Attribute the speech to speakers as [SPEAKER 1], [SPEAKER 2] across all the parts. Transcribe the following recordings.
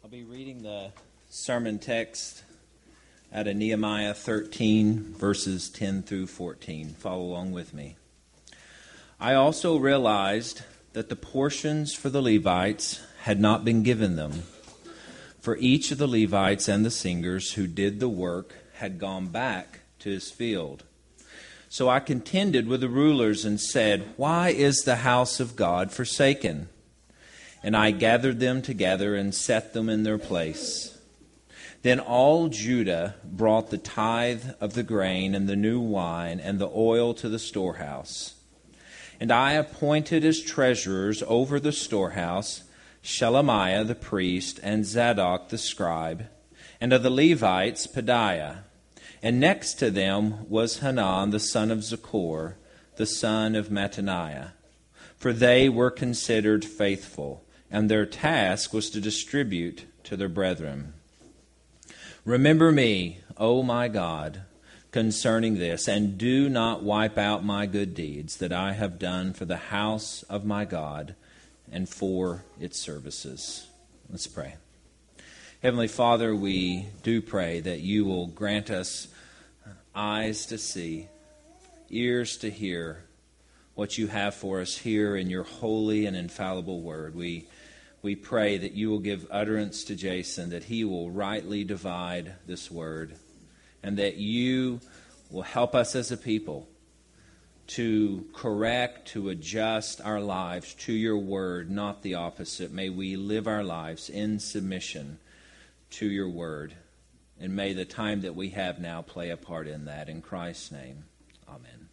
[SPEAKER 1] I'll be reading the sermon text out of Nehemiah 13, verses 10 through 14. Follow along with me. I also realized that the portions for the Levites had not been given them, for each of the Levites and the singers who did the work had gone back to his field. So I contended with the rulers and said, "Why is the house of God forsaken?" And I gathered them together and set them in their place. Then all Judah brought the tithe of the grain and the new wine and the oil to the storehouse. And I appointed as treasurers over the storehouse Shelemiah the priest and Zadok the scribe, and of the Levites Pedaiah. And next to them was Hanan the son of Zaccur, the son of Mattaniah. For they were considered faithful, and their task was to distribute to their brethren. Remember me, O my God, concerning this, and do not wipe out my good deeds that I have done for the house of my God and for its services. Let's pray. Heavenly Father, we do pray that you will grant us eyes to see, ears to hear what you have for us here in your holy and infallible word. We pray that you will give utterance to Jason, that he will rightly divide this word, and that you will help us as a people to correct, to adjust our lives to your word, not the opposite. May we live our lives in submission to your word, and may the time that we have now play a part in that. In Christ's name, amen.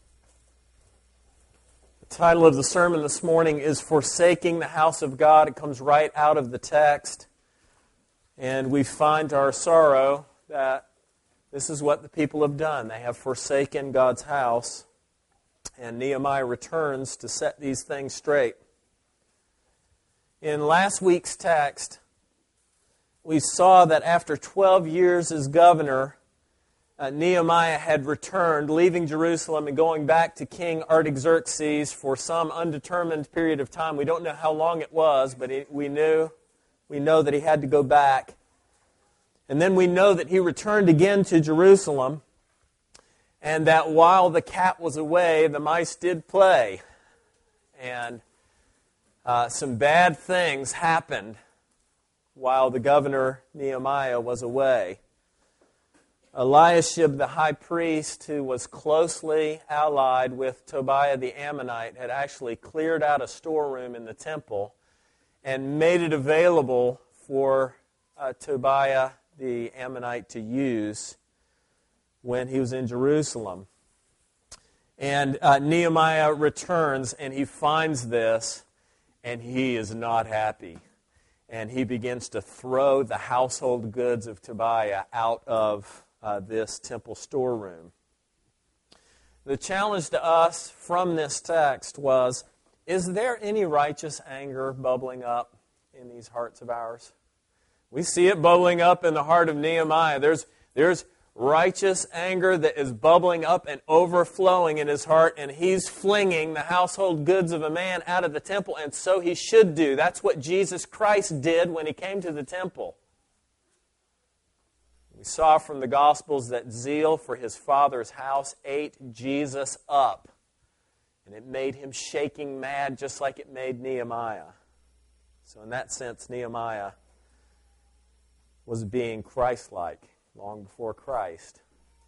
[SPEAKER 2] The title of the sermon this morning is Forsaking the House of God. It comes right out of the text. And we find to our sorrow that this is what the people have done. They have forsaken God's house. And Nehemiah returns to set these things straight. In last week's text, we saw that after 12 years as governor, Nehemiah had returned, leaving Jerusalem and going back to King Artaxerxes for some undetermined period of time. We don't know how long it was, but we know that he had to go back. And then we know that he returned again to Jerusalem, and that while the cat was away, the mice did play. And some bad things happened while the governor Nehemiah was away. Eliashib, the high priest, who was closely allied with Tobiah the Ammonite, had actually cleared out a storeroom in the temple and made it available for Tobiah the Ammonite to use when he was in Jerusalem. And Nehemiah returns and he finds this, and he is not happy. And he begins to throw the household goods of Tobiah out of this temple storeroom. The challenge to us from this text was, is there any righteous anger bubbling up in these hearts of ours? We see it bubbling up in the heart of Nehemiah. There's righteous anger that is bubbling up and overflowing in his heart, and he's flinging the household goods of a man out of the temple, and so he should do. That's what Jesus Christ did when he came to the temple. We saw from the Gospels that zeal for his Father's house ate Jesus up, and it made him shaking mad just like it made Nehemiah. So in that sense, Nehemiah was being Christ-like long before Christ.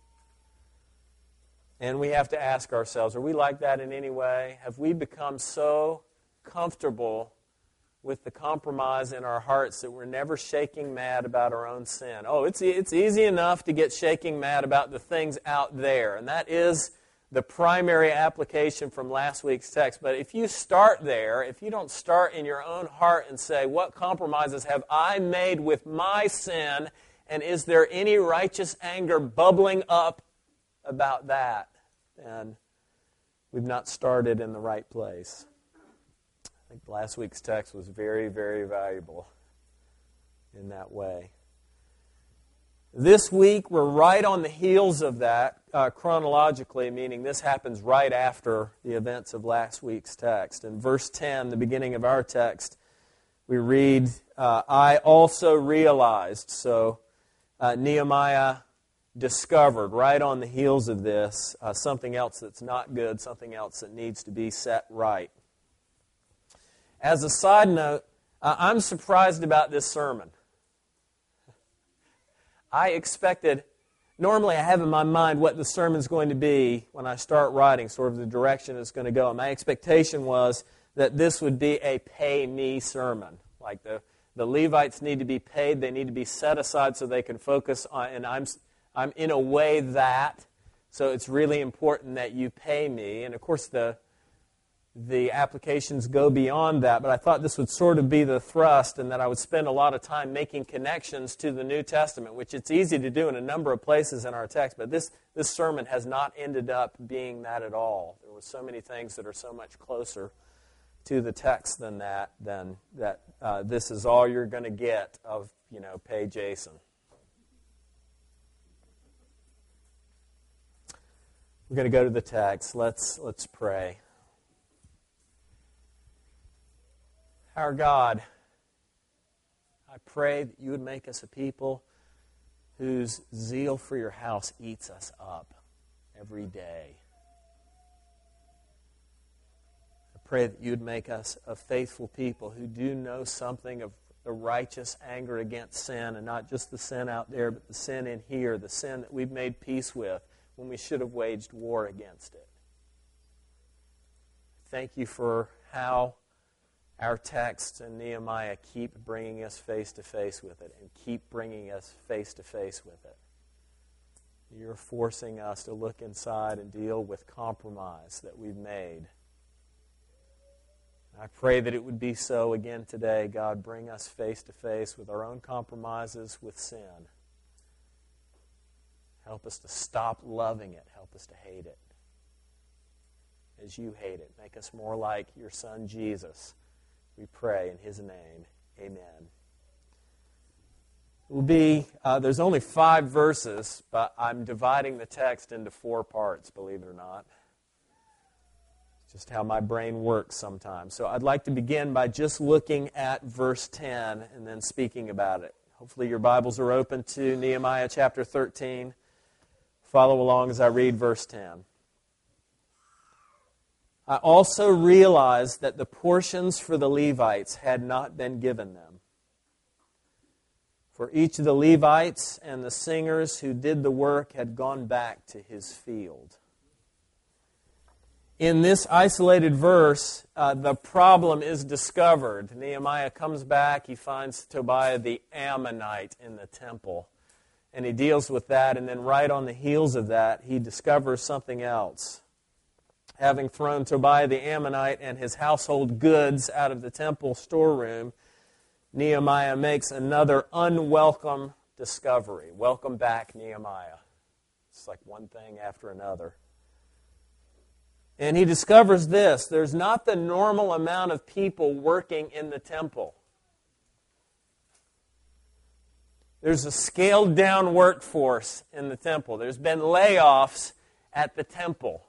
[SPEAKER 2] And we have to ask ourselves, are we like that in any way? Have we become so comfortable with the compromise in our hearts that we're never shaking mad about our own sin? Oh, it's easy enough to get shaking mad about the things out there. And that is the primary application from last week's text. But if you start there, if you don't start in your own heart and say, what compromises have I made with my sin, and is there any righteous anger bubbling up about that, then we've not started in the right place. I think last week's text was very, very valuable in that way. This week, we're right on the heels of that, chronologically, meaning this happens right after the events of last week's text. In verse 10, the beginning of our text, we read, I also realized. So Nehemiah discovered right on the heels of this something else that's not good, something else that needs to be set right. As a side note, I'm surprised about this sermon. I expected, normally I have in my mind what the sermon's going to be when I start writing, sort of the direction it's going to go. And my expectation was that this would be a pay-me sermon. Like the Levites need to be paid, they need to be set aside so they can focus on, and I'm in a way that, so it's really important that you pay me. And of course the applications go beyond that, but I thought this would sort of be the thrust, and that I would spend a lot of time making connections to the New Testament, which it's easy to do in a number of places in our text, but this sermon has not ended up being that at all. There were so many things that are so much closer to the text than that, this is all you're going to get of, pay Jason. We're going to go to the text. Let's pray. Our God, I pray that you would make us a people whose zeal for your house eats us up every day. I pray that you would make us a faithful people who do know something of the righteous anger against sin, and not just the sin out there, but the sin in here, the sin that we've made peace with when we should have waged war against it. Thank you for how our texts in Nehemiah keep bringing us face to face with it, and keep bringing us face to face with it. You're forcing us to look inside and deal with compromise that we've made. I pray that it would be so again today. God, bring us face to face with our own compromises with sin. Help us to stop loving it. Help us to hate it as you hate it. Make us more like your Son, Jesus. We pray in his name. Amen. It will be, there's only 5 verses, but I'm dividing the text into 4 parts, believe it or not. It's just how my brain works sometimes. So I'd like to begin by just looking at verse 10 and then speaking about it. Hopefully your Bibles are open to Nehemiah chapter 13. Follow along as I read verse 10. I also realized that the portions for the Levites had not been given them. For each of the Levites and the singers who did the work had gone back to his field. In this isolated verse, the problem is discovered. Nehemiah comes back, he finds Tobiah the Ammonite in the temple. And he deals with that, and then right on the heels of that, he discovers something else. Having thrown Tobiah the Ammonite and his household goods out of the temple storeroom, Nehemiah makes another unwelcome discovery. Welcome back, Nehemiah. It's like one thing after another. And he discovers this: there's not the normal amount of people working in the temple. There's a scaled-down workforce in the temple. There's been layoffs at the temple.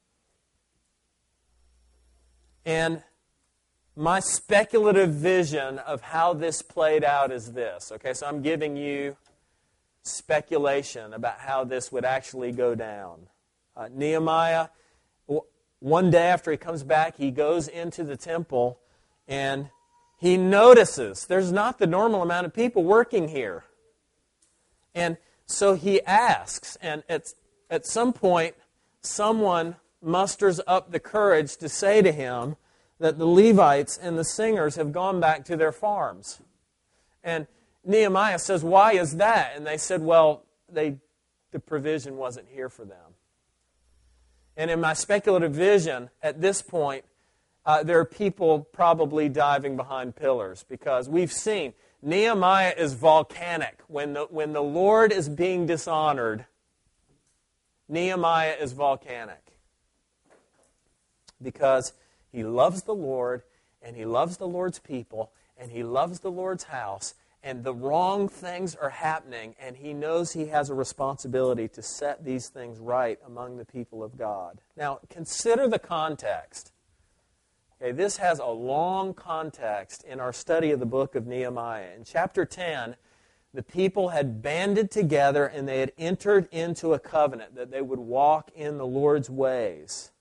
[SPEAKER 2] And my speculative vision of how this played out is this. Okay, so I'm giving you speculation about how this would actually go down. Nehemiah, one day after he comes back, he goes into the temple and he notices there's not the normal amount of people working here. And so he asks, and at some point, someone musters up the courage to say to him that the Levites and the singers have gone back to their farms. And Nehemiah says, why is that? And they said, well, the provision wasn't here for them. And in my speculative vision, at this point, there are people probably diving behind pillars, because we've seen Nehemiah is volcanic. When the Lord is being dishonored, Nehemiah is volcanic. Because he loves the Lord, and he loves the Lord's people, and he loves the Lord's house, and the wrong things are happening, and he knows he has a responsibility to set these things right among the people of God. Now, consider the context. Okay, this has a long context in our study of the book of Nehemiah. In chapter 10, the people had banded together and they had entered into a covenant that they would walk in the Lord's ways.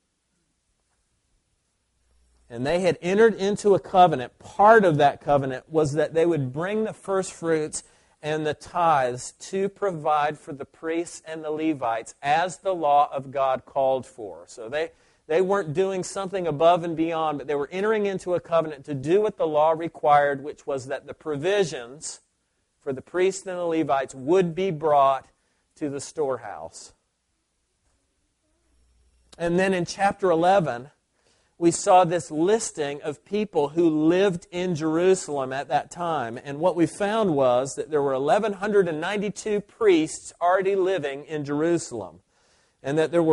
[SPEAKER 2] And they had entered into a covenant. Part of that covenant was that they would bring the first fruits and the tithes to provide for the priests and the Levites as the law of God called for. So they weren't doing something above and beyond, but they were entering into a covenant to do what the law required, which was that the provisions for the priests and the Levites would be brought to the storehouse. And then in chapter 11, we saw this listing of people who lived in Jerusalem at that time. And what we found was that there were 1,192 priests already living in Jerusalem. And that there were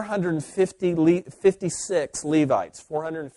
[SPEAKER 2] 456 Levites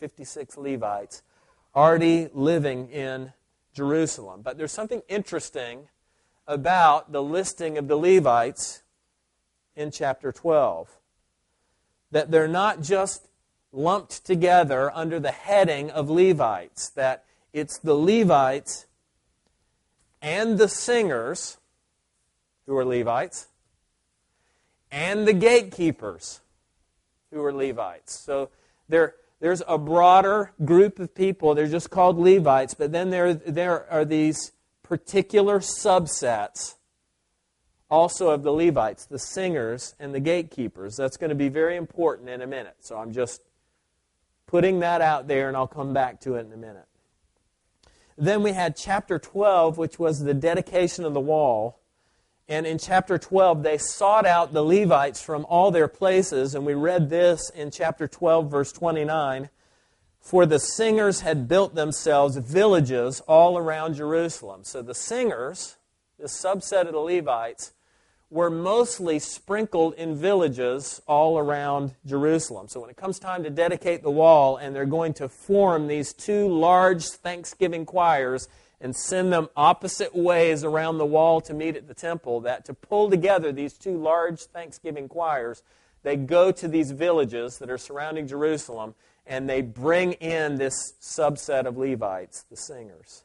[SPEAKER 2] already living in Jerusalem. But there's something interesting about the listing of the Levites in chapter 12. That they're not just lumped together under the heading of Levites. That it's the Levites and the singers, who are Levites, and the gatekeepers, who are Levites. So there's a broader group of people. They're just called Levites, but then there are these particular subsets also of the Levites, the singers and the gatekeepers. That's going to be very important in a minute. So I'm just putting that out there, and I'll come back to it in a minute. Then we had chapter 12, which was the dedication of the wall. And in chapter 12, they sought out the Levites from all their places, and we read this in chapter 12, verse 29. For the singers had built themselves villages all around Jerusalem. So the singers, this subset of the Levites, were mostly sprinkled in villages all around Jerusalem. So when it comes time to dedicate the wall, and they're going to form these two large thanksgiving choirs and send them opposite ways around the wall to meet at the temple, that to pull together these two large thanksgiving choirs, they go to these villages that are surrounding Jerusalem, and they bring in this subset of Levites, the singers.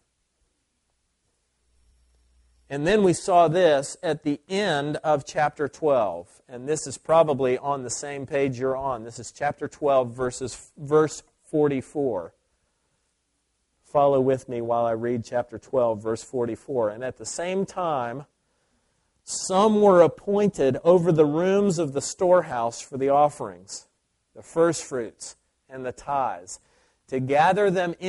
[SPEAKER 2] And then we saw this at the end of chapter 12. And this is probably on the same page you're on. This is chapter 12, verse 44. Follow with me while I read chapter 12, verse 44. And at the same time, some were appointed over the rooms of the storehouse for the offerings, the firstfruits and the tithes, to gather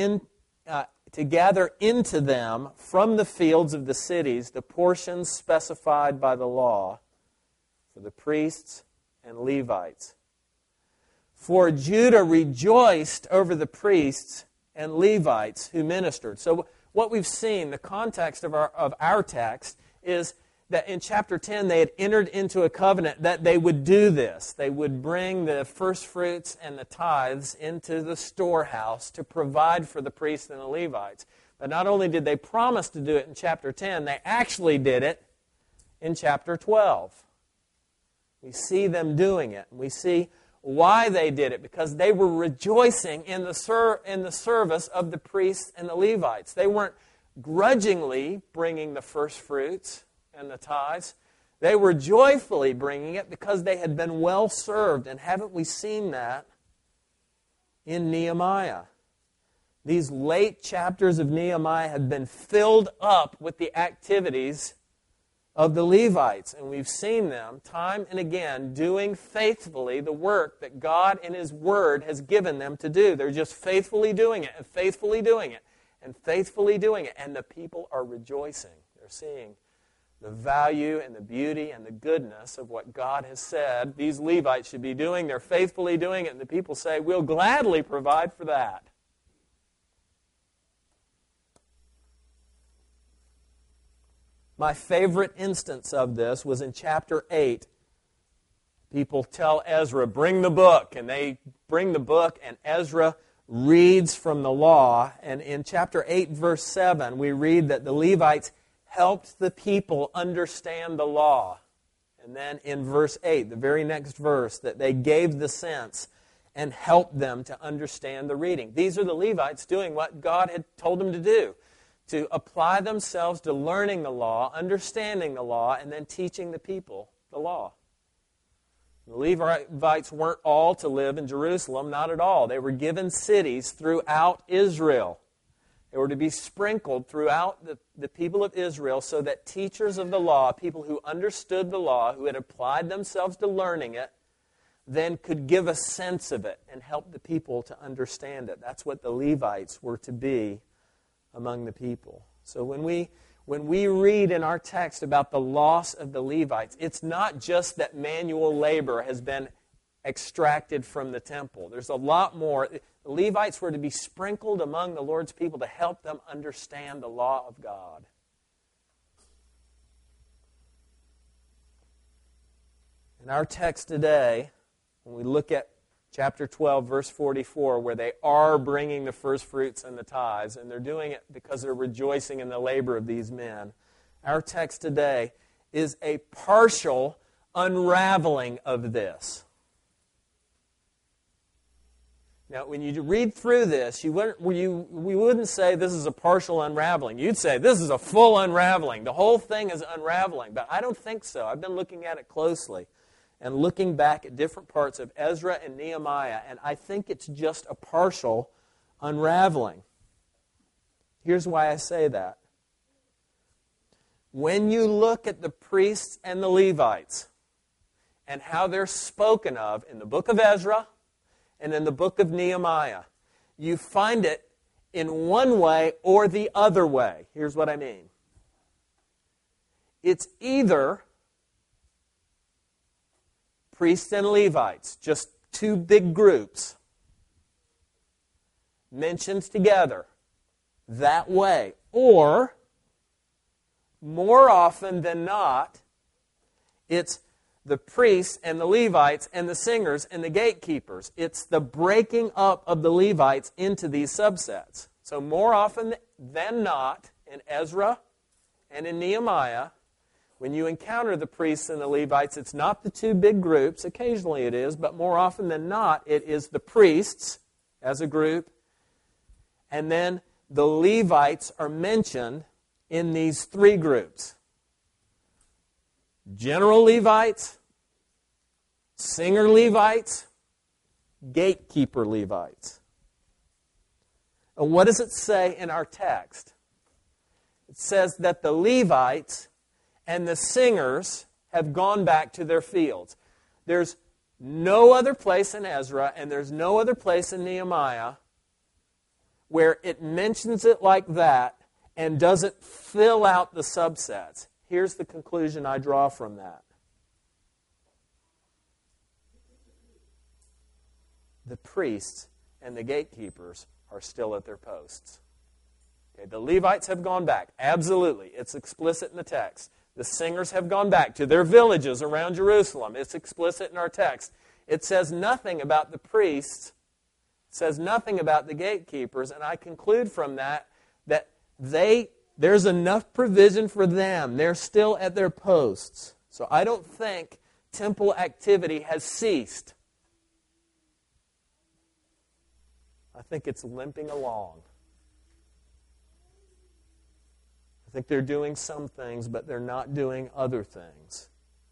[SPEAKER 2] into them from the fields of the cities the portions specified by the law for the priests and Levites. For Judah rejoiced over the priests and Levites who ministered. So what we've seen, the context of our text, is that in chapter 10 they had entered into a covenant that they would do this. They would bring the first fruits and the tithes into the storehouse to provide for the priests and the Levites. But not only did they promise to do it in chapter 10, they actually did it in chapter 12. We see them doing it. We see why they did it, because they were rejoicing in the service of the priests and the Levites. They weren't grudgingly bringing the first fruits and the tithes. They were joyfully bringing it because they had been well served. And haven't we seen that in Nehemiah? These late chapters of Nehemiah have been filled up with the activities of the Levites. And we've seen them time and again doing faithfully the work that God in His Word has given them to do. They're just faithfully doing it and faithfully doing it and faithfully doing it. And the people are rejoicing. They're seeing the value and the beauty and the goodness of what God has said these Levites should be doing. They're faithfully doing it, and the people say, we'll gladly provide for that. My favorite instance of this was in chapter 8. People tell Ezra, bring the book, and they bring the book, and Ezra reads from the law. And in chapter 8, verse 7, we read that the Levites helped the people understand the law. And then in verse 8, the very next verse, that they gave the sense and help them to understand the reading. These are the Levites doing what God had told them to do, to apply themselves to learning the law, understanding the law, and then teaching the people the law. The Levites weren't all to live in Jerusalem, not at all. They were given cities throughout Israel. They were to be sprinkled throughout the people of Israel so that teachers of the law, people who understood the law, who had applied themselves to learning it, then could give a sense of it and help the people to understand it. That's what the Levites were to be among the people. So when we read in our text about the loss of the Levites, it's not just that manual labor has been extracted from the temple. There's a lot more. The Levites were to be sprinkled among the Lord's people to help them understand the law of God. In our text today, when we look at chapter 12, verse 44, where they are bringing the first fruits and the tithes, and they're doing it because they're rejoicing in the labor of these men, our text today is a partial unraveling of this. Now, when you read through this, we wouldn't say this is a partial unraveling. You'd say this is a full unraveling. The whole thing is unraveling. But I don't think so. I've been looking at it closely and looking back at different parts of Ezra and Nehemiah, and I think it's just a partial unraveling. Here's why I say that. When you look at the priests and the Levites and how they're spoken of in the book of Ezra and in the book of Nehemiah, you find it in one way or the other way. Here's what I mean. It's either priests and Levites, just two big groups, mentioned together that way. Or, more often than not, it's the priests and the Levites and the singers and the gatekeepers. It's the breaking up of the Levites into these subsets. So more often than not, in Ezra and in Nehemiah, when you encounter the priests and the Levites, it's not the two big groups. Occasionally it is, but more often than not, it is the priests as a group, and then the Levites are mentioned in these three groups. General Levites, singer Levites, gatekeeper Levites. And what does it say in our text? It says that the Levites and the singers have gone back to their fields. There's no other place in Ezra and there's no other place in Nehemiah where it mentions it like that and doesn't fill out the subsets. Here's the conclusion I draw from that. The priests and the gatekeepers are still at their posts. Okay, the Levites have gone back. Absolutely. It's explicit in the text. The singers have gone back to their villages around Jerusalem. It's explicit in our text. It says nothing about the priests. It says nothing about the gatekeepers. And I conclude from that there's enough provision for them. They're still at their posts. So I don't think temple activity has ceased. I think it's limping along. I think they're doing some things, but they're not doing other things.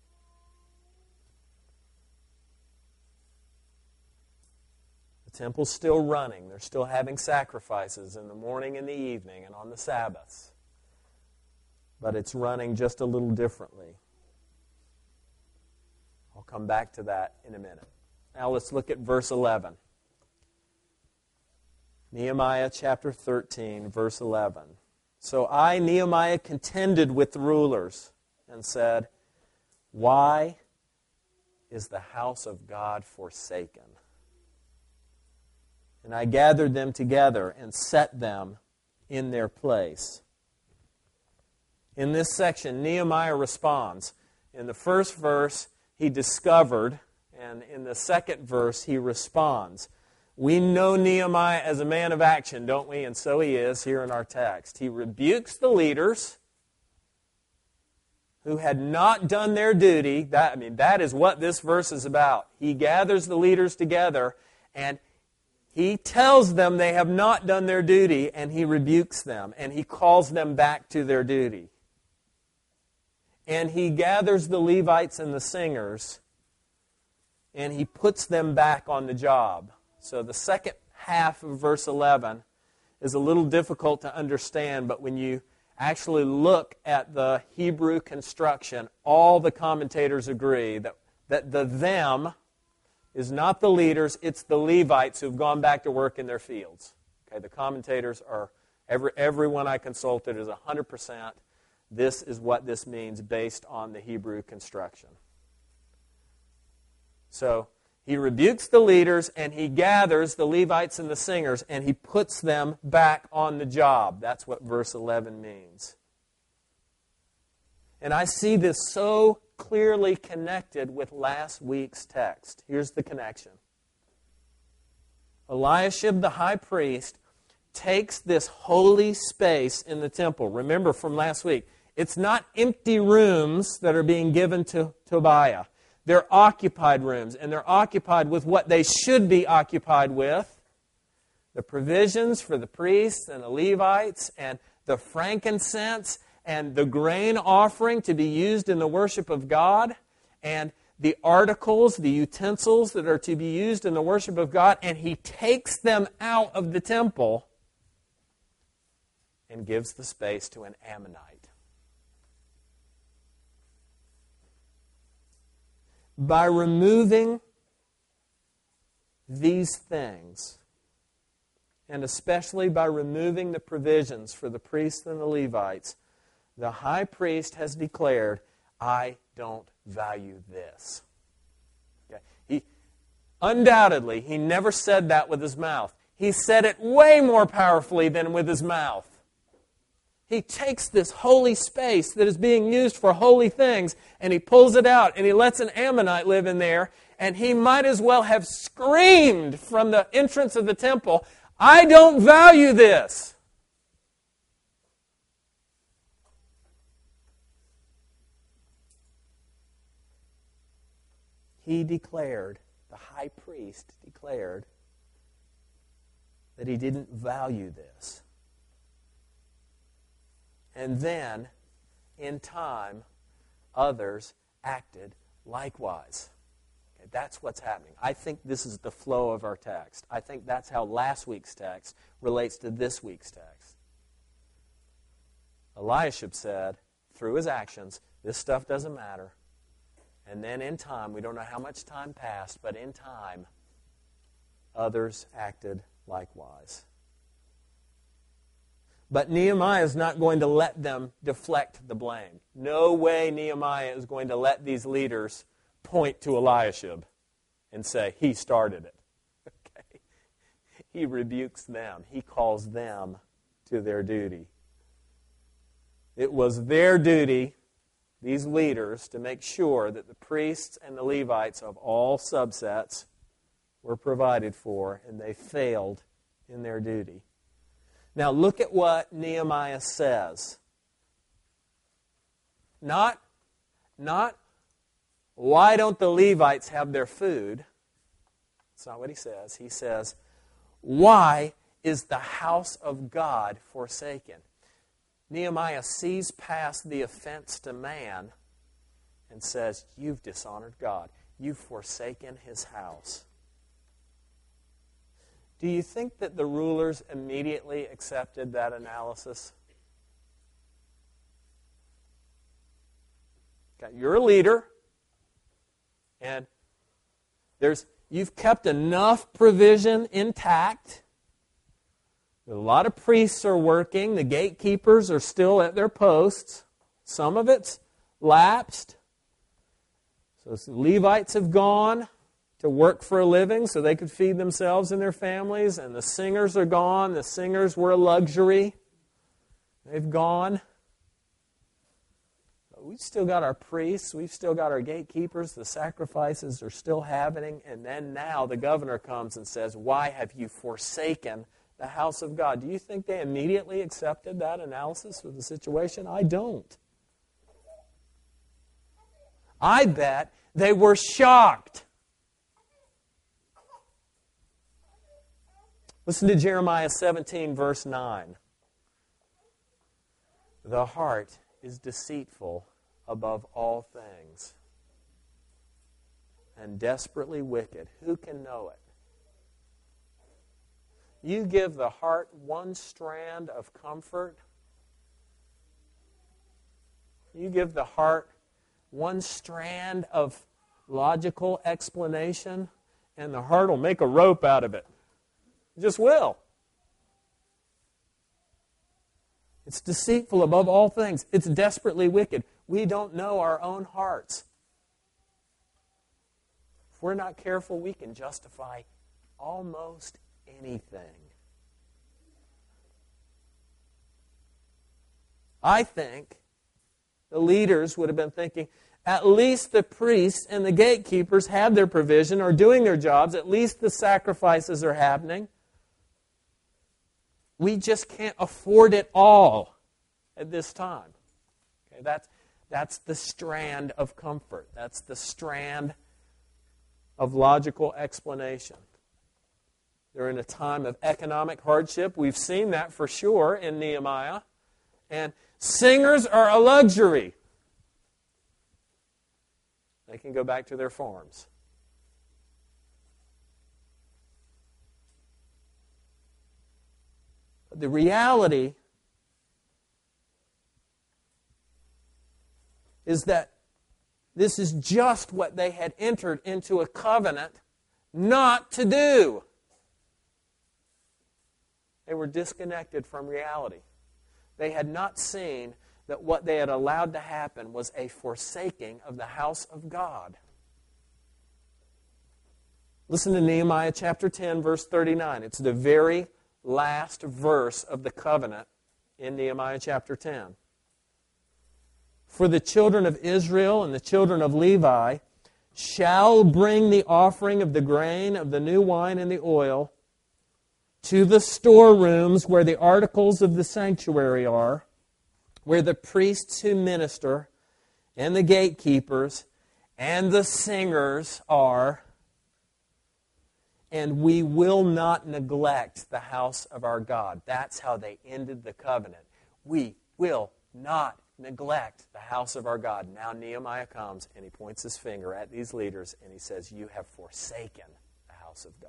[SPEAKER 2] The temple's still running. They're still having sacrifices in the morning and the evening and on the Sabbaths. But it's running just a little differently. I'll come back to that in a minute. Now let's look at verse 11. Nehemiah chapter 13, verse 11. So I, Nehemiah, contended with the rulers and said, why is the house of God forsaken? And I gathered them together and set them in their place. In this section, Nehemiah responds. In the first verse, he discovered, and in the second verse, he responds. We know Nehemiah as a man of action, don't we? And so he is here in our text. He rebukes the leaders who had not done their duty. That is what this verse is about. He gathers the leaders together And he tells them they have not done their duty, and he rebukes them, and he calls them back to their duty. And he gathers the Levites and the singers, and he puts them back on the job. So the second half of verse 11 is a little difficult to understand, but when you actually look at the Hebrew construction, all the commentators agree that the them is not the leaders, it's the Levites who've gone back to work in their fields. Okay, the commentators are, everyone I consulted is 100%. This is what this means based on the Hebrew construction. So he rebukes the leaders, and he gathers the Levites and the singers, and he puts them back on the job. That's what verse 11 means. And I see this so clearly connected with last week's text. Here's the connection. Eliashib, the high priest, takes this holy space in the temple. Remember from last week, it's not empty rooms that are being given to Tobiah. They're occupied rooms, and they're occupied with what they should be occupied with. The provisions for the priests and the Levites, and the frankincense, and the grain offering to be used in the worship of God, and the articles, the utensils that are to be used in the worship of God, and he takes them out of the temple and gives the space to an Ammonite. By removing these things, and especially by removing the provisions for the priests and the Levites, the high priest has declared, I don't value this. Okay. Undoubtedly, he never said that with his mouth. He said it way more powerfully than with his mouth. He takes this holy space that is being used for holy things, and he pulls it out, and he lets an Ammonite live in there, and he might as well have screamed from the entrance of the temple, I don't value this. He declared, the high priest declared, that he didn't value this. And then, in time, others acted likewise. Okay, that's what's happening. I think this is the flow of our text. I think that's how last week's text relates to this week's text. Eliashib said, through his actions, this stuff doesn't matter. And then in time, we don't know how much time passed, but in time, others acted likewise. But Nehemiah is not going to let them deflect the blame. No way Nehemiah is going to let these leaders point to Eliashib and say, he started it. Okay. He rebukes them. He calls them to their duty. It was their duty, these leaders, to make sure that the priests and the Levites of all subsets were provided for, and they failed in their duty. Now look at what Nehemiah says. Not why don't the Levites have their food? That's not what he says. He says, why is the house of God forsaken? Nehemiah sees past the offense to man and says, you've dishonored God. You've forsaken His house. Do you think that the rulers immediately accepted that analysis? Okay, you're a leader, and you've kept enough provision intact. A lot of priests are working. The gatekeepers are still at their posts. Some of it's lapsed. So the Levites have gone to work for a living so they could feed themselves and their families. And the singers are gone. The singers were a luxury. They've gone. But we've still got our priests. We've still got our gatekeepers. The sacrifices are still happening. And then now the governor comes and says, why have you forsaken the house of God? Do you think they immediately accepted that analysis of the situation? I don't. I bet they were shocked. Listen to Jeremiah 17, verse 9. The heart is deceitful above all things and desperately wicked. Who can know it? You give the heart one strand of comfort. You give the heart one strand of logical explanation, and the heart will make a rope out of it. It just will. It's deceitful above all things. It's desperately wicked. We don't know our own hearts. If we're not careful, we can justify almost anything. I think the leaders would have been thinking, at least the priests and the gatekeepers have their provision, are doing their jobs. At least the sacrifices are happening. We just can't afford it all at this time. Okay, that's the strand of comfort. That's the strand of logical explanation. They're in a time of economic hardship. We've seen that for sure in Nehemiah. And singers are a luxury. They can go back to their farms. But the reality is that this is just what they had entered into a covenant not to do. They were disconnected from reality. They had not seen that what they had allowed to happen was a forsaking of the house of God. Listen to Nehemiah chapter 10, verse 39. It's the very last verse of the covenant in Nehemiah chapter 10. For the children of Israel and the children of Levi shall bring the offering of the grain, of the new wine, and the oil to the storerooms where the articles of the sanctuary are, where the priests who minister, and the gatekeepers, and the singers are, and we will not neglect the house of our God. That's how they ended the covenant. We will not neglect the house of our God. Now Nehemiah comes and he points his finger at these leaders and he says, you have forsaken the house of God.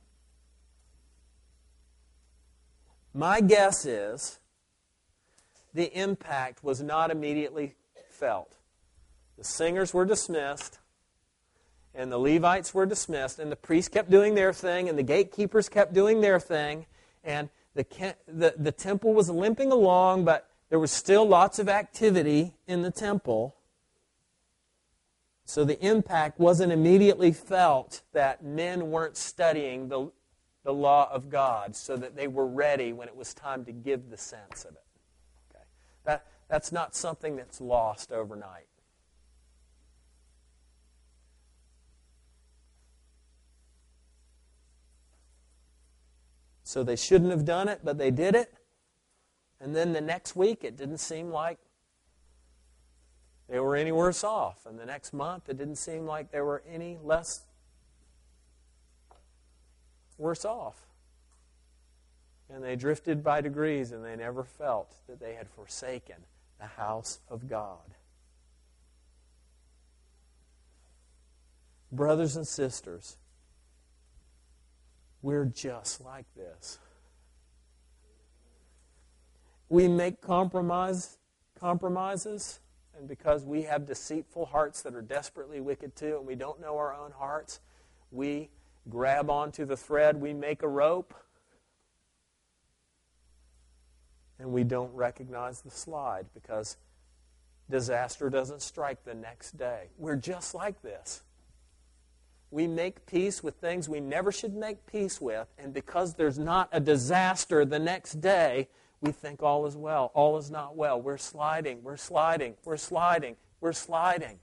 [SPEAKER 2] My guess is the impact was not immediately felt. The singers were dismissed, and the Levites were dismissed, and the priests kept doing their thing, and the gatekeepers kept doing their thing, and the temple was limping along, but there was still lots of activity in the temple. So the impact wasn't immediately felt that men weren't studying the law of God so that they were ready when it was time to give the sense of it. Okay? That's not something that's lost overnight. So they shouldn't have done it, but they did it. And then the next week, it didn't seem like they were any worse off. And the next month, it didn't seem like they were any less worse off. And they drifted by degrees, and they never felt that they had forsaken the house of God. Brothers and sisters, we're just like this. We make compromises, and because we have deceitful hearts that are desperately wicked too, and we don't know our own hearts, we grab onto the thread, we make a rope, and we don't recognize the slide because disaster doesn't strike the next day. We're just like this. We make peace with things we never should make peace with, and because there's not a disaster the next day, we think all is well. All is not well. We're sliding, we're sliding, we're sliding, we're sliding.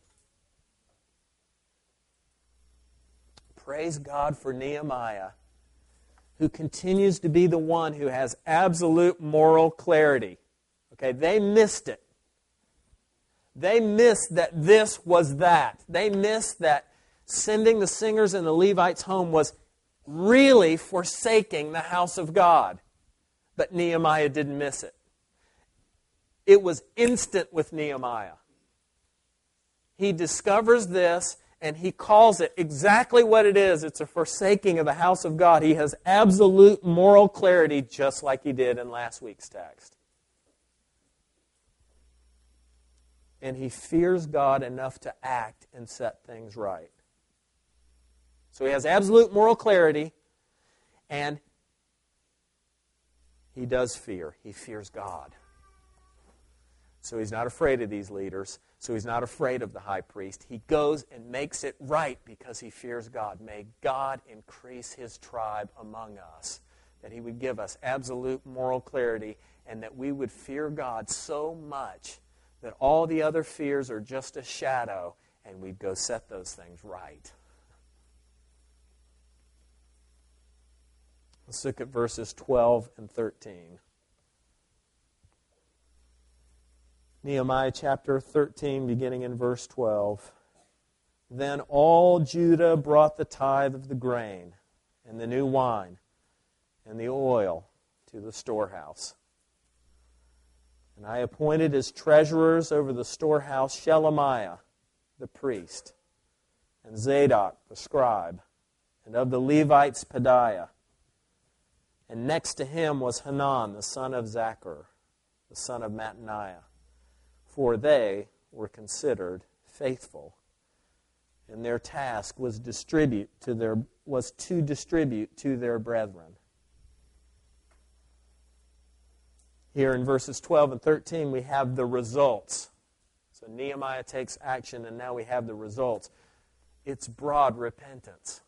[SPEAKER 2] Praise God for Nehemiah, who continues to be the one who has absolute moral clarity. Okay, they missed it. They missed that this was that. They missed that sending the singers and the Levites home was really forsaking the house of God. But Nehemiah didn't miss it. It was instant with Nehemiah. He discovers this, and he calls it exactly what it is. It's a forsaking of the house of God. He has absolute moral clarity, just like he did in last week's text. And he fears God enough to act and set things right. So he has absolute moral clarity, and he does fear. He fears God. So he's not afraid of these leaders. So he's not afraid of the high priest. He goes and makes it right because he fears God. May God increase his tribe among us, that he would give us absolute moral clarity, and that we would fear God so much that all the other fears are just a shadow, and we'd go set those things right. Let's look at verses 12 and 13. Nehemiah chapter 13, beginning in verse 12. Then all Judah brought the tithe of the grain, and the new wine, and the oil to the storehouse. And I appointed as treasurers over the storehouse Shelemiah, the priest, and Zadok, the scribe, and of the Levites Pedaiah. And next to him was Hanan, the son of Zachar, the son of Mattaniah. For they were considered faithful, and their task was to distribute to their brethren. Here in verses 12 and 13, we have the results. So Nehemiah takes action, and now we have the results. It's broad repentance.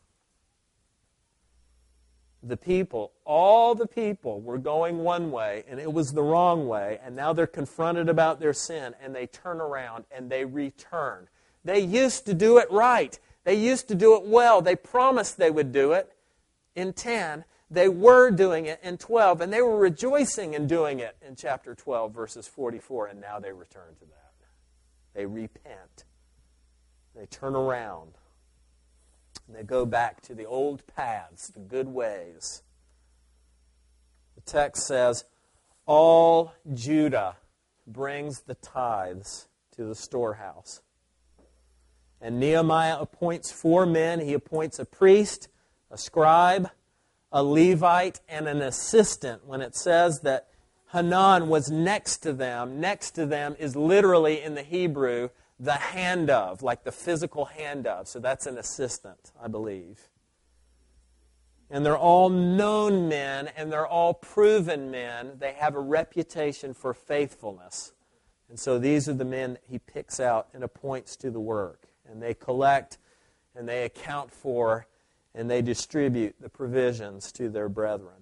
[SPEAKER 2] The people, all the people, were going one way, and it was the wrong way, and now they're confronted about their sin, and they turn around and they return. They used to do it right. They used to do it well. They promised they would do it in 10. They were doing it in 12, and they were rejoicing in doing it in chapter 12, verses 44, and now they return to that. They repent. They turn around. And they go back to the old paths, the good ways. The text says, all Judah brings the tithes to the storehouse. And Nehemiah appoints 4 men. He appoints a priest, a scribe, a Levite, and an assistant. When it says that Hanan was next to them is literally in the Hebrew the hand of, like the physical hand of. So that's an assistant, I believe. And they're all known men, and they're all proven men. They have a reputation for faithfulness. And so these are the men that he picks out and appoints to the work. And they collect, and they account for, and they distribute the provisions to their brethren.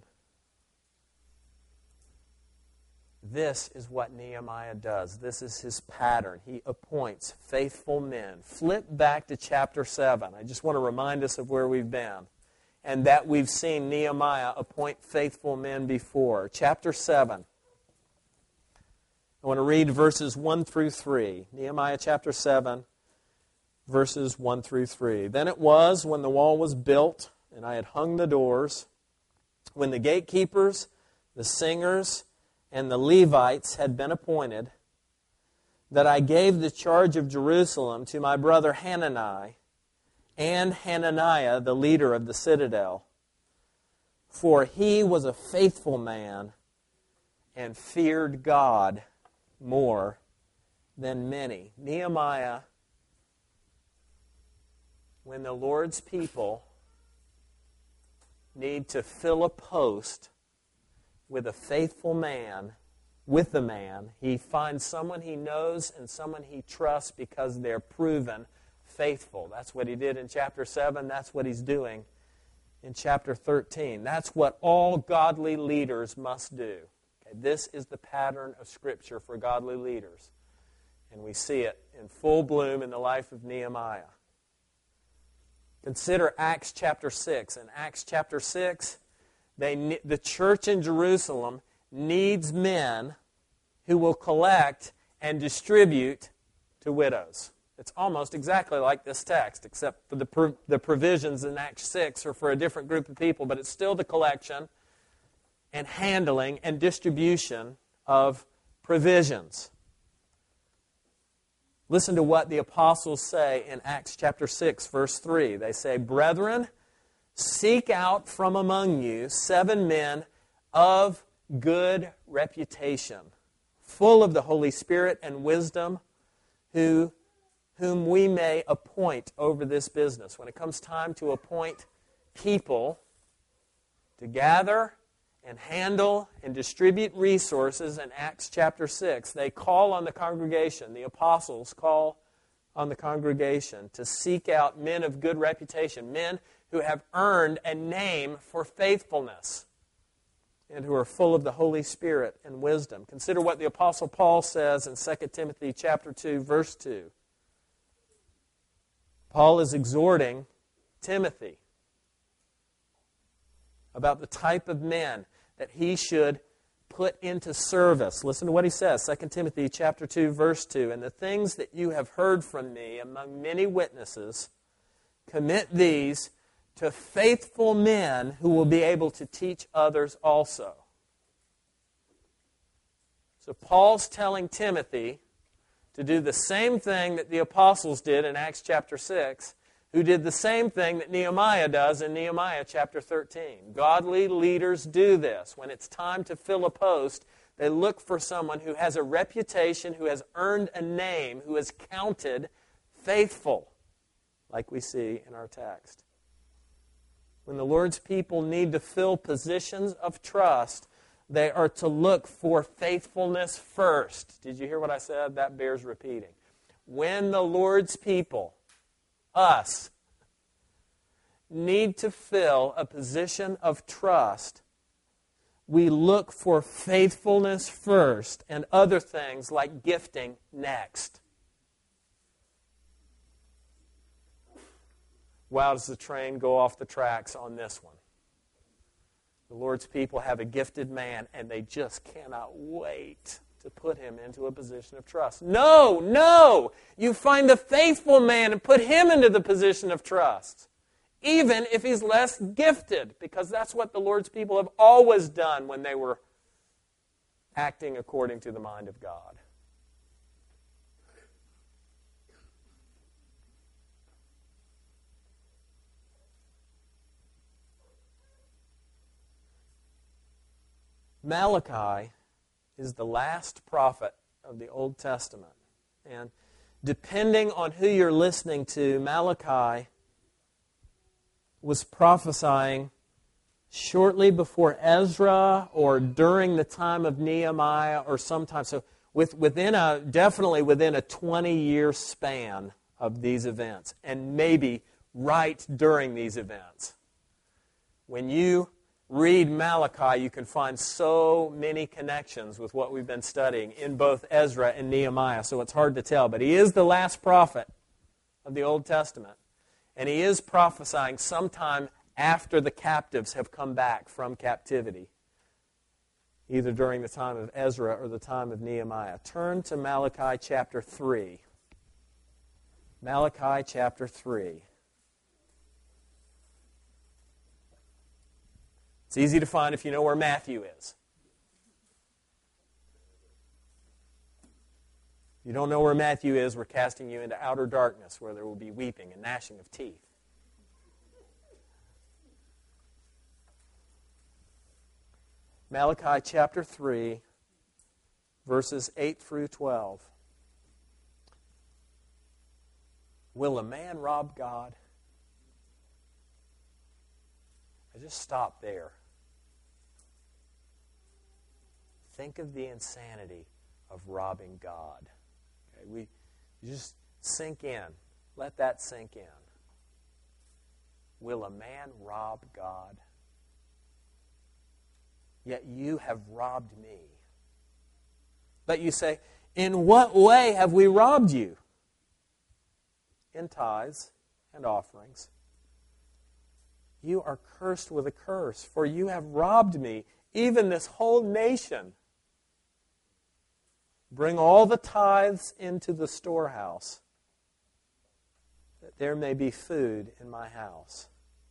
[SPEAKER 2] This is what Nehemiah does. This is his pattern. He appoints faithful men. Flip back to chapter 7. I just want to remind us of where we've been, and that we've seen Nehemiah appoint faithful men before. Chapter 7. I want to read verses 1 through 3. Nehemiah chapter 7, verses 1 through 3. Then it was, when the wall was built, and I had hung the doors, when the gatekeepers, the singers, and the Levites had been appointed, that I gave the charge of Jerusalem to my brother Hanani and Hananiah, the leader of the citadel. For he was a faithful man and feared God more than many. Nehemiah, when the Lord's people need to fill a post with a faithful man, with the man, he finds someone he knows and someone he trusts because they're proven faithful. That's what he did in chapter 7. That's what he's doing in chapter 13. That's what all godly leaders must do. Okay, this is the pattern of Scripture for godly leaders. And we see it in full bloom in the life of Nehemiah. Consider Acts chapter 6. In Acts chapter 6, the church in Jerusalem needs men who will collect and distribute to widows. It's almost exactly like this text, except for the provisions in Acts 6 are for a different group of people, but it's still the collection and handling and distribution of provisions. Listen to what the apostles say in Acts chapter 6, verse 3. They say, "Brethren, seek out from among you 7 men of good reputation, full of the Holy Spirit and wisdom, whom we may appoint over this business." When it comes time to appoint people to gather and handle and distribute resources in Acts chapter 6, they call on the congregation, the apostles call on the congregation to seek out men of good reputation, men who have earned a name for faithfulness and who are full of the Holy Spirit and wisdom. Consider what the Apostle Paul says in 2 Timothy chapter 2, verse 2. Paul is exhorting Timothy about the type of men that he should put into service. Listen to what he says, 2 Timothy chapter 2, verse 2. "And the things that you have heard from me among many witnesses, commit these to faithful men who will be able to teach others also." So Paul's telling Timothy to do the same thing that the apostles did in Acts chapter 6, who did the same thing that Nehemiah does in Nehemiah chapter 13. Godly leaders do this. When it's time to fill a post, they look for someone who has a reputation, who has earned a name, who is counted faithful, like we see in our text. When the Lord's people need to fill positions of trust, they are to look for faithfulness first. Did you hear what I said? That bears repeating. When the Lord's people, us, need to fill a position of trust, we look for faithfulness first and other things like gifting next. Wow, does the train go off the tracks on this one? The Lord's people have a gifted man, and they just cannot wait to put him into a position of trust. No! You find the faithful man and put him into the position of trust, even if he's less gifted, because that's what the Lord's people have always done when they were acting according to the mind of God. Malachi is the last prophet of the Old Testament. And depending on who you're listening to, Malachi was prophesying shortly before Ezra or during the time of Nehemiah or sometime. So definitely within a 20-year span of these events, and maybe right during these events. When you read Malachi, you can find so many connections with what we've been studying in both Ezra and Nehemiah, so it's hard to tell. But he is the last prophet of the Old Testament, and he is prophesying sometime after the captives have come back from captivity, either during the time of Ezra or the time of Nehemiah. Turn to Malachi chapter 3. Malachi chapter 3. It's easy to find if you know where Matthew is. If you don't know where Matthew is, we're casting you into outer darkness where there will be weeping and gnashing of teeth. Malachi chapter 3, verses 8 through 12. Will a man rob God? I just stop there. Think of the insanity of robbing God. Okay, you just sink in. Let that sink in. Will a man rob God? Yet you have robbed me. But you say, in what way have we robbed you? In tithes and offerings. You are cursed with a curse, for you have robbed me, even this whole nation. Bring all the tithes into the storehouse, that there may be food in my house.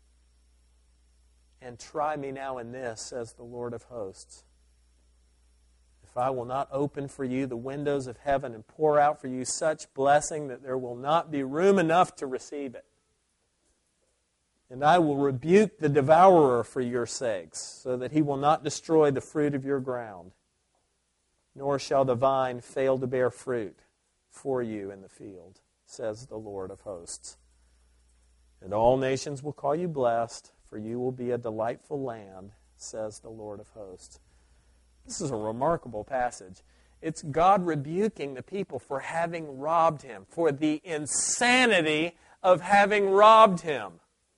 [SPEAKER 2] And try me now in this, says the Lord of hosts. If I will not open for you the windows of heaven and pour out for you such blessing that there will not be room enough to receive it. And I will rebuke the devourer for your sakes, so that he will not destroy the fruit of your ground, nor shall the vine fail to bear fruit for you in the field, says the Lord of hosts. And all nations will call you blessed, for you will be a delightful land, says the Lord of hosts. This is a remarkable passage. It's God rebuking the people for having robbed Him, for the insanity of having robbed Him.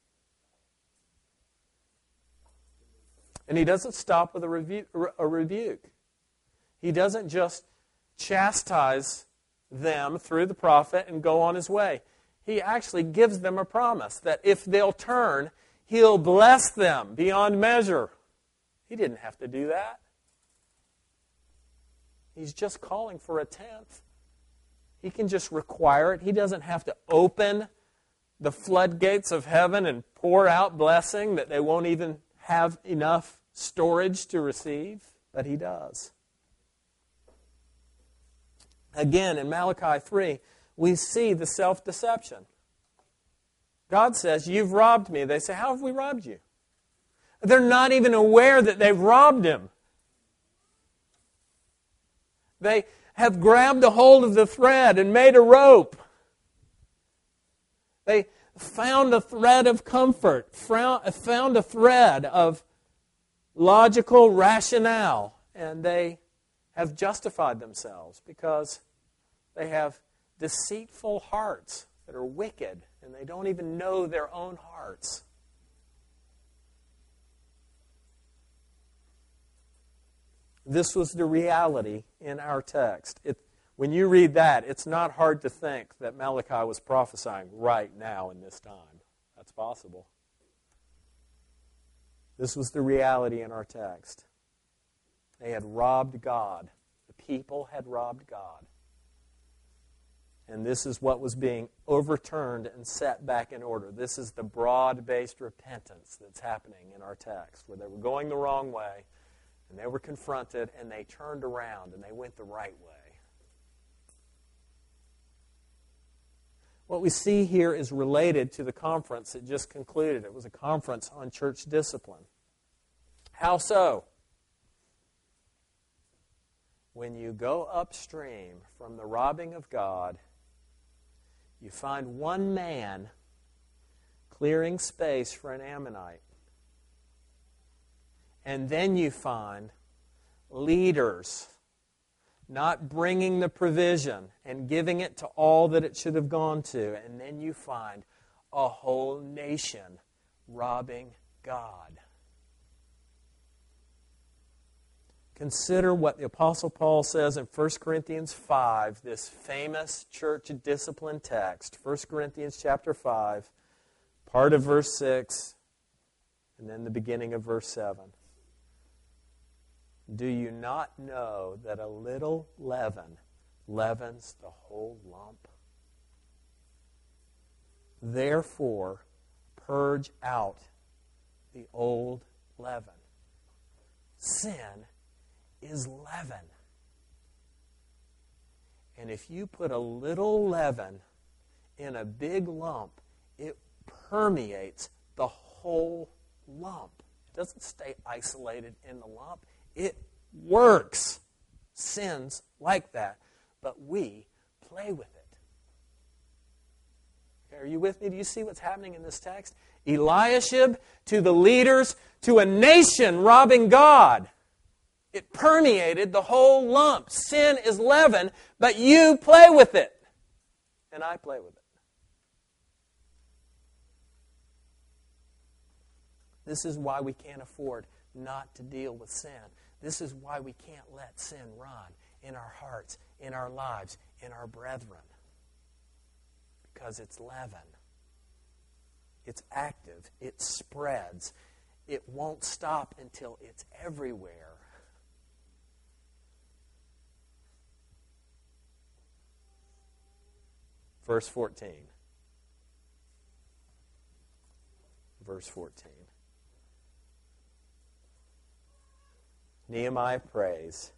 [SPEAKER 2] And He doesn't stop with a rebuke. He doesn't just chastise them through the prophet and go on His way. He actually gives them a promise that if they'll turn, He'll bless them beyond measure. He didn't have to do that. He's just calling for a tenth. He can just require it. He doesn't have to open the floodgates of heaven and pour out blessing that they won't even have enough storage to receive, but He does. Again, in Malachi 3, we see the self-deception. God says, you've robbed me. They say, how have we robbed you? They're not even aware that they've robbed Him. They have grabbed a hold of the thread and made a rope. They found a thread of comfort, found a thread of logical rationale, and they have justified themselves because they have deceitful hearts that are wicked, and they don't even know their own hearts. This was the reality in our text. When you read that, it's not hard to think that Malachi was prophesying right now in this time. That's possible. This was the reality in our text. They had robbed God. The people had robbed God. And this is what was being overturned and set back in order. This is the broad-based repentance that's happening in our text, where they were going the wrong way, and they were confronted, and they turned around, and they went the right way. What we see here is related to the conference that just concluded. It was a conference on church discipline. How so? When you go upstream from the robbing of God, you find one man clearing space for an Ammonite. And then you find leaders not bringing the provision and giving it to all that it should have gone to. And then you find a whole nation robbing God. Consider what the Apostle Paul says in 1 Corinthians 5, this famous church discipline text. 1 Corinthians chapter 5, part of verse 6, and then the beginning of verse 7. Do you not know that a little leaven leavens the whole lump? Therefore, purge out the old leaven. Sin is leaven. And if you put a little leaven in a big lump, it permeates the whole lump. It doesn't stay isolated in the lump. It works. Sin's like that. But we play with it. Okay, are you with me? Do you see what's happening in this text? Eliashib to the leaders, to a nation robbing God. It permeated the whole lump. Sin is leaven, but you play with it. And I play with it. This is why we can't afford not to deal with sin. This is why we can't let sin run in our hearts, in our lives, in our brethren. Because it's leaven. It's active. It spreads. It won't stop until it's everywhere. Verse 14. verse 14. Nehemiah prays,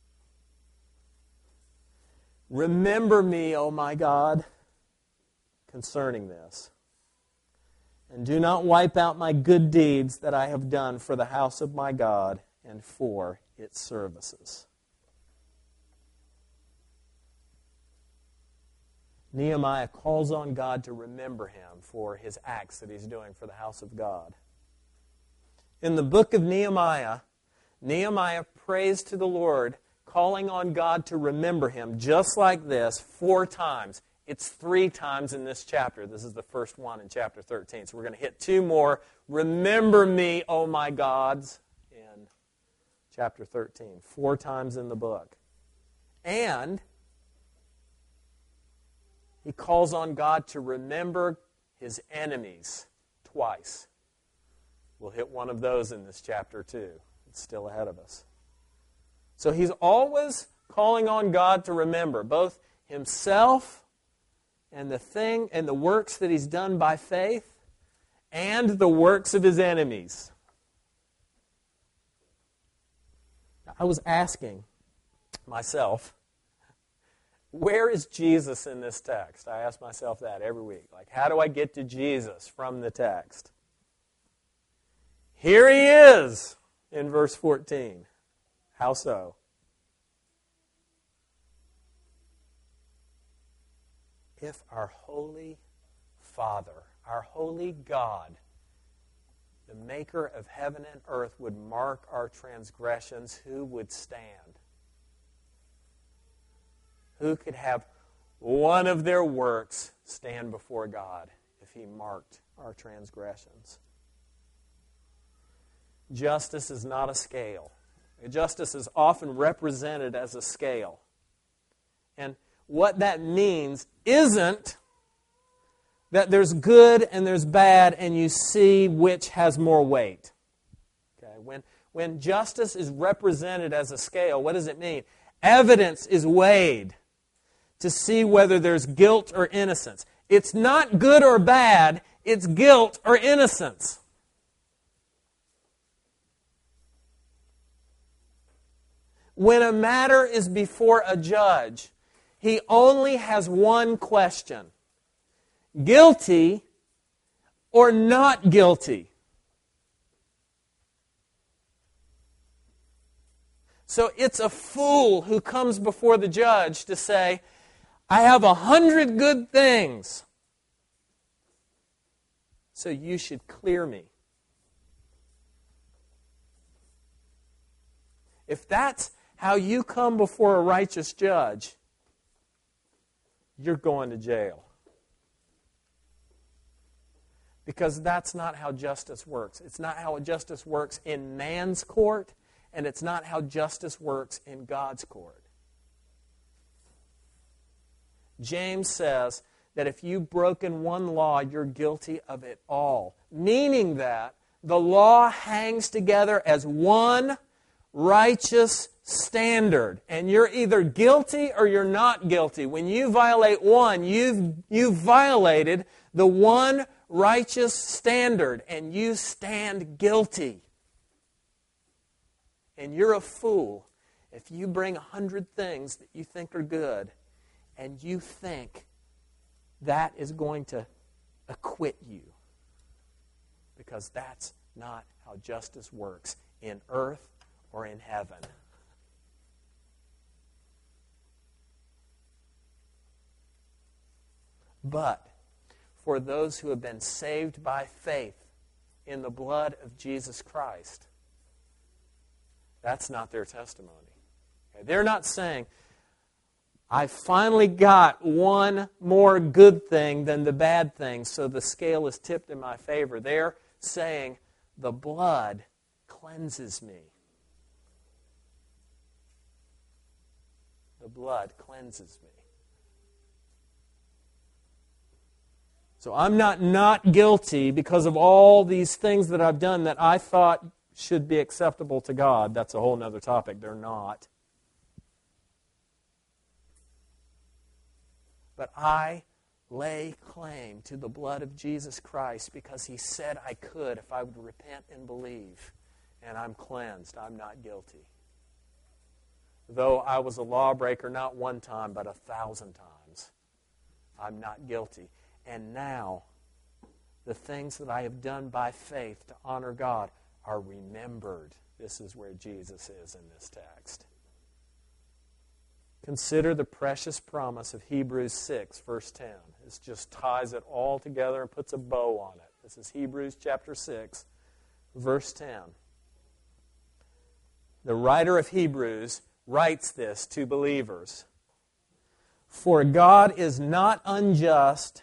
[SPEAKER 2] "Remember me, O my God, concerning this, and do not wipe out my good deeds that I have done for the house of my God and for its services." Nehemiah calls on God to remember him for his acts that he's doing for the house of God. In the book of Nehemiah, Nehemiah prays to the Lord, calling on God to remember him, just like this, 4 times. It's 3 times in this chapter. This is the first one in chapter 13. So we're going to hit 2 more. Remember me, O my gods, in chapter 13. 4 times in the book. And he calls on God to remember his enemies twice. We'll hit one of those in this chapter too. It's still ahead of us. So he's always calling on God to remember both himself and the works that he's done by faith and the works of his enemies. I was asking myself, where is Jesus in this text? I ask myself that every week. Like, how do I get to Jesus from the text? Here he is in verse 14. How so? If our holy Father, our holy God, the maker of heaven and earth, would mark our transgressions, who would stand? Who could have one of their works stand before God if he marked our transgressions? Justice is not a scale. Justice is often represented as a scale. And what that means isn't that there's good and there's bad and you see which has more weight. Okay? When justice is represented as a scale, what does it mean? Evidence is weighed to see whether there's guilt or innocence. It's not good or bad, it's guilt or innocence. When a matter is before a judge, he only has one question: guilty or not guilty? So it's a fool who comes before the judge to say, I have 100 good things, so you should clear me. If that's how you come before a righteous judge, you're going to jail. Because that's not how justice works. It's not how justice works in man's court, and it's not how justice works in God's court. James says that if you've broken one law, you're guilty of it all. Meaning that the law hangs together as one righteous standard. And you're either guilty or you're not guilty. When you violate one, you've violated the one righteous standard, and you stand guilty. And you're a fool if you bring 100 things that you think are good and you think that is going to acquit you. Because that's not how justice works in earth or in heaven. But for those who have been saved by faith in the blood of Jesus Christ, that's not their testimony. Okay? They're not saying, I finally got one more good thing than the bad thing, so the scale is tipped in my favor. They're saying, the blood cleanses me. The blood cleanses me. So I'm not guilty because of all these things that I've done that I thought should be acceptable to God. That's a whole other topic. They're not. But I lay claim to the blood of Jesus Christ because He said I could if I would repent and believe. And I'm cleansed. I'm not guilty. Though I was a lawbreaker not one time, but 1,000 times, I'm not guilty. And now, the things that I have done by faith to honor God are remembered. This is where Jesus is in this text. Consider the precious promise of Hebrews 6, verse 10. This just ties it all together and puts a bow on it. This is Hebrews chapter 6, verse 10. The writer of Hebrews writes this to believers. For God is not unjust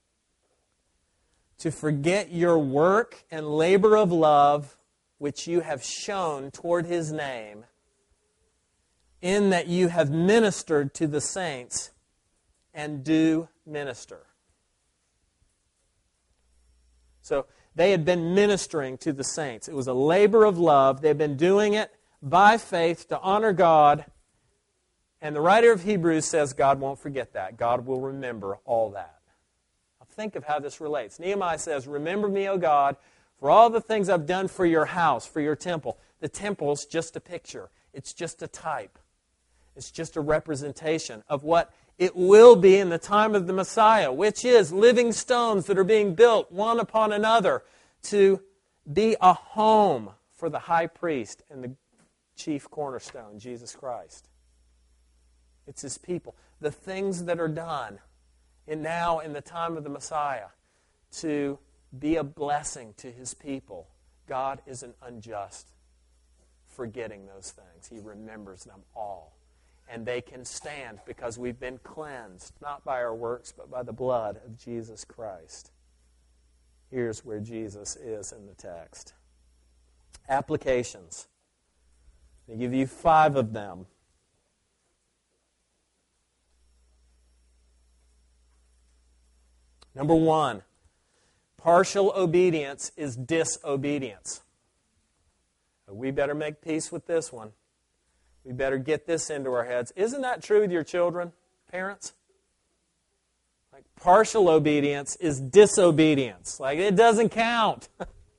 [SPEAKER 2] to forget your work and labor of love which you have shown toward His name, in that you have ministered to the saints and do minister. So they had been ministering to the saints. It was a labor of love. They had been doing it by faith to honor God. And the writer of Hebrews says God won't forget that. God will remember all that. Now think of how this relates. Nehemiah says, remember me, O God, for all the things I've done for your house, for your temple. The temple's just a picture. It's just a type. It's just a representation of what it will be in the time of the Messiah, which is living stones that are being built one upon another to be a home for the high priest and the chief cornerstone, Jesus Christ. It's His people. The things that are done now in the time of the Messiah to be a blessing to His people. God isn't unjust forgetting those things. He remembers them all. And they can stand because we've been cleansed, not by our works, but by the blood of Jesus Christ. Here's where Jesus is in the text. Applications. I give you 5 of them. Number 1, partial obedience is disobedience. We better make peace with this one. We better get this into our heads. Isn't that true with your children, parents? Like partial obedience is disobedience. Like it doesn't count.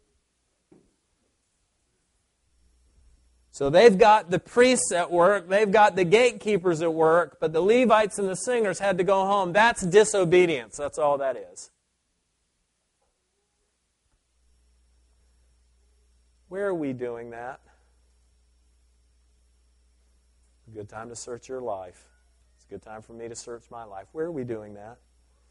[SPEAKER 2] So they've got the priests at work, they've got the gatekeepers at work, but the Levites and the singers had to go home. That's disobedience. That's all that is. Where are we doing that? It's a good time to search your life. It's a good time for me to search my life. Where are we doing that?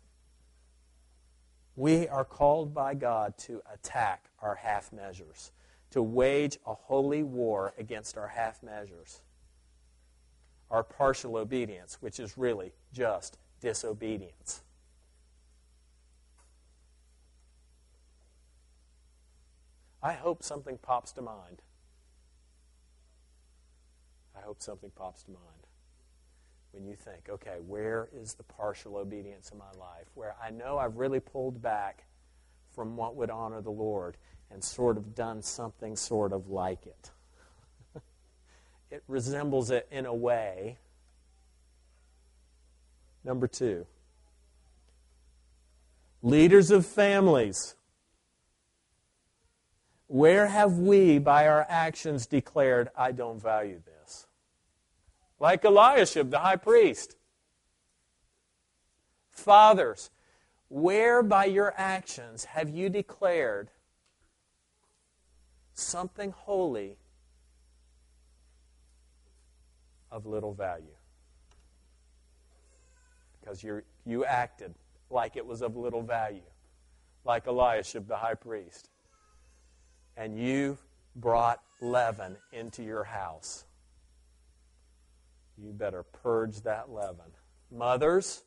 [SPEAKER 2] We are called by God to attack our half measures, to wage a holy war against our half measures, our partial obedience, which is really just disobedience. I hope something pops to mind. I hope something pops to mind when you think, okay, where is the partial obedience in my life? Where I know I've really pulled back from what would honor the Lord and sort of done something sort of like it. It resembles it in a way. Number 2, leaders of families. Where have we, by our actions, declared, I don't value this? Like Eliashib, the high priest. Fathers, where by your actions have you declared something holy of little value? Because you acted like it was of little value, like Eliashib, the high priest. And you brought leaven into your house. You better purge that leaven. Mothers,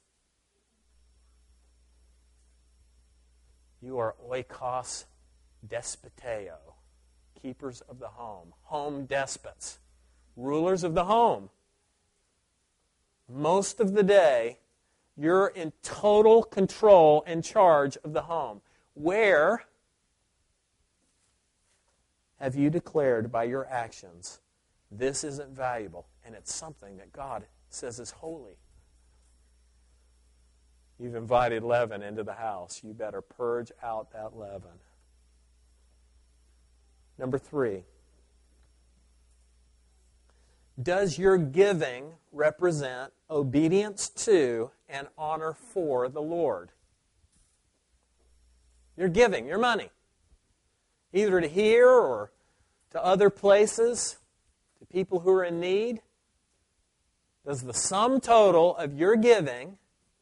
[SPEAKER 2] you are oikos despoteo, keepers of the home despots, rulers of the home. Most of the day, you're in total control and charge of the home. Where have you declared by your actions, this isn't valuable, and it's something that God says is holy? You've invited leaven into the house. You better purge out that leaven. Number 3. Does your giving represent obedience to and honor for the Lord? Your giving, your money, either to here or to other places, to people who are in need. Does the sum total of your giving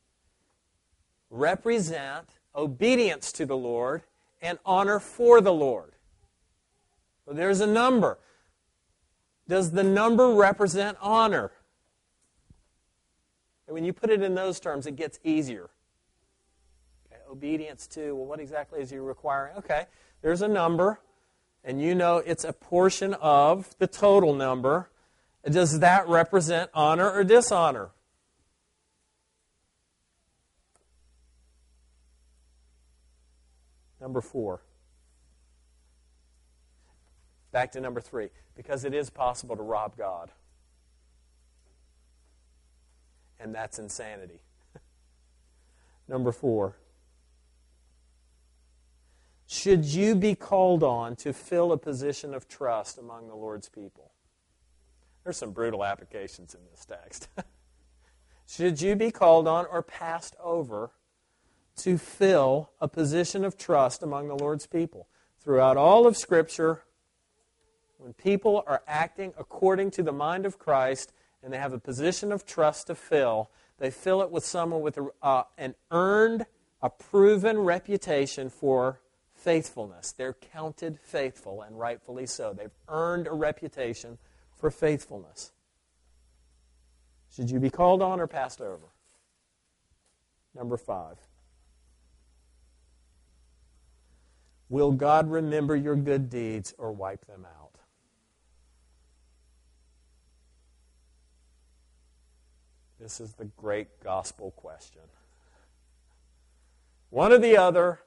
[SPEAKER 2] represent obedience to the Lord and honor for the Lord? Well, there's a number. Does the number represent honor? And when you put it in those terms, it gets easier. Okay, obedience to, well, what exactly is he requiring? Okay, there's a number, and you know it's a portion of the total number. Does that represent honor or dishonor? Number 4. Back to number 3. Because it is possible to rob God. And that's insanity. Number 4. Should you be called on to fill a position of trust among the Lord's people? There's some brutal applications in this text. Should you be called on or passed over to fill a position of trust among the Lord's people? Throughout all of Scripture, when people are acting according to the mind of Christ and they have a position of trust to fill, they fill it with someone with an earned, a proven reputation for faithfulness. They're counted faithful, and rightfully so. They've earned a reputation for faithfulness. Should you be called on or passed over? Number 5. Will God remember your good deeds or wipe them out? This is the great gospel question. One or the other.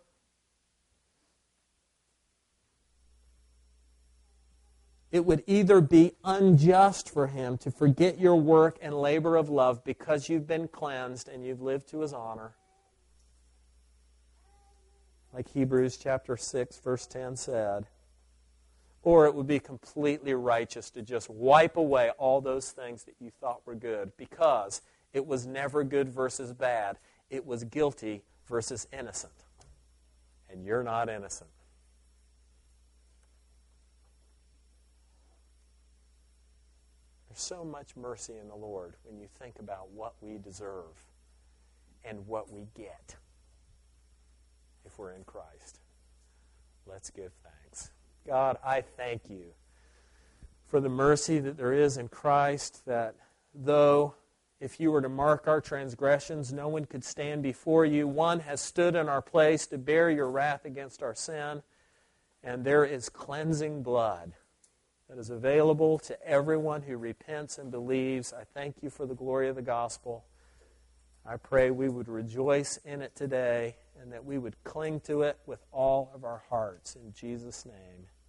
[SPEAKER 2] It would either be unjust for him to forget your work and labor of love because you've been cleansed and you've lived to his honor, like Hebrews chapter 6, verse 10 said, or it would be completely righteous to just wipe away all those things that you thought were good because it was never good versus bad. It was guilty versus innocent. And you're not innocent. There's so much mercy in the Lord when you think about what we deserve and what we get if we're in Christ. Let's give thanks. God, I thank you for the mercy that there is in Christ, that though if you were to mark our transgressions, no one could stand before you. One has stood in our place to bear your wrath against our sin, and there is cleansing blood that is available to everyone who repents and believes. I thank you for the glory of the gospel. I pray we would rejoice in it today and that we would cling to it with all of our hearts. In Jesus' name,